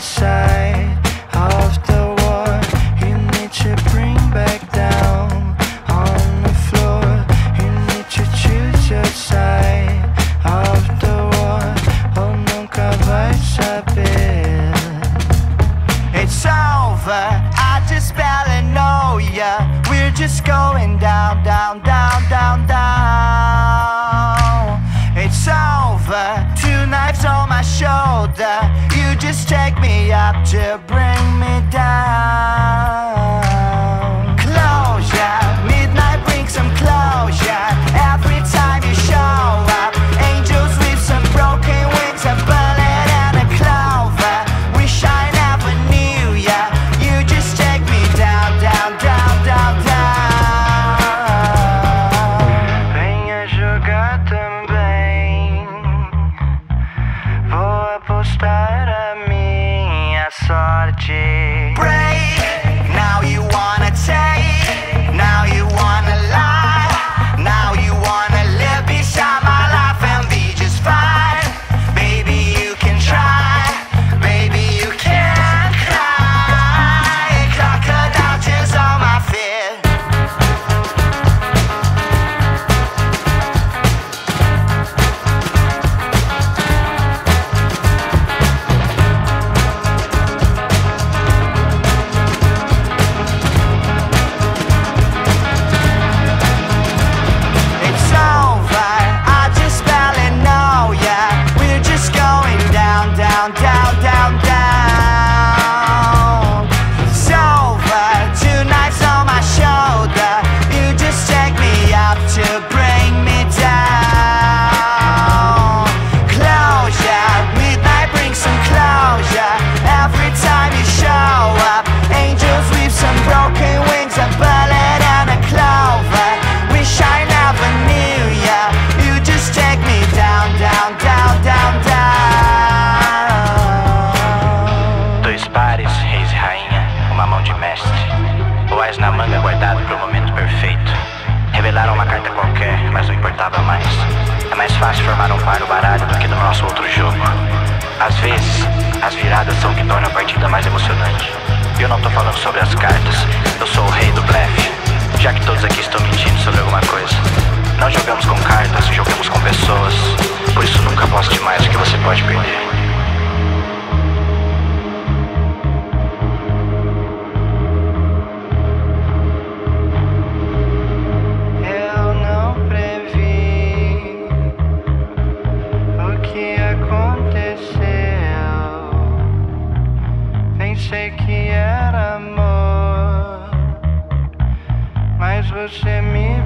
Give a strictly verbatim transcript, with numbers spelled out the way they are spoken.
side of the war. You need to bring back down on the floor. You need to choose your side of the war, ou nunca vai saber. It's over, I just barely know ya. We're just going down, down, down, down, down. It's over, two knives on my shoulder. You just take me up to bring me down. Closure, midnight brings some closure. Every time you show up, angels with some broken wings, a bullet and a clover. Wish I never knew ya. You just take me down, down, down, down, down. Venha jogar também. Vou apostar a minha sorte. Break, now you wanna take, now you wanna lie, now you wanna live beside my life and be just fine. Baby, you can try, baby, you can cry. Crocodile tears on my feet. It's over, I just barely know ya. We're just going down, down, down, down, down. It's over, two knives on my shoulder. You just take me up to bring me down. Closure, midnight brings some closure. Every time you show up, angels with some broken wings, a bullet and a clover. Wish I never knew ya. You just take me down, down, down, down, down. Dois pares, reis e rainha, uma mão de mestre. O ás na manga guardado pro momento perfeito. Revelaram uma carta qualquer, mas não importava mais. É mais fácil formar um par no baralho do que no nosso outro jogo. Às vezes, as viradas são o que torna a partida mais emocionante. E eu não tô falando sobre as cartas, eu sou o rei do blefe. Já que todos aqui estão mentindo sobre alguma coisa. Não jogamos com cartas, jogamos com pessoas. Por isso nunca aposte mais do que você pode perder. Eu não previ o que aconteceu. Pensei que era amor, mas você me